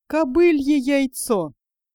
Кобылье яйцо.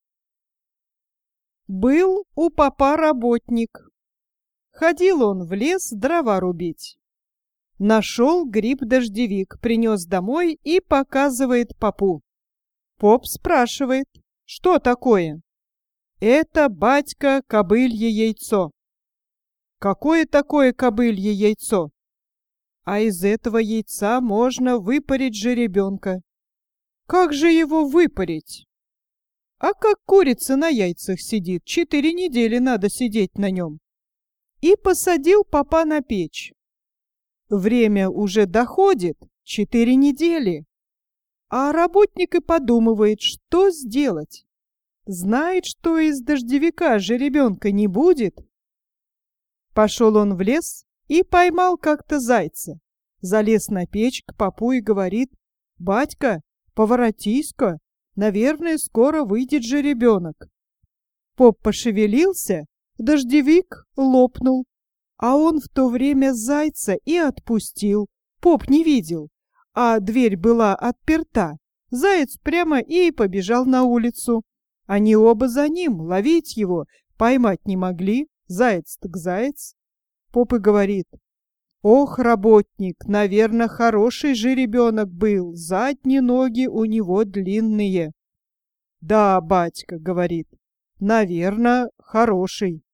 Был у попа работник. Ходил он в лес дрова рубить. Нашел гриб-дождевик, принес домой и показывает попу. Поп спрашивает, что такое? Это, батька, кобылье яйцо. Какое такое кобылье яйцо? А из этого яйца можно выпарить жеребенка. Как же его выпарить? А как курица на яйцах сидит, 4 недели надо сидеть на нем. И посадил попа на печь. Время уже доходит, 4 недели. А работник и подумывает, что сделать. Знает, что из дождевика жеребенка не будет. Пошел он в лес и поймал как-то зайца. Залез на печь к попу и говорит: «Батька, поворотись-ка, наверное, скоро выйдет жеребенок». Поп пошевелился, дождевик лопнул, а он в то время зайца и отпустил. Поп не видел, а дверь была отперта. Заяц прямо и побежал на улицу. Они оба за ним, ловить его, поймать не могли. Заяц так заяц. Поп и говорит: «Ох, работник, наверное, хороший жеребенок был, задние ноги у него длинные». «Да, батька, — говорит, — наверное, хороший».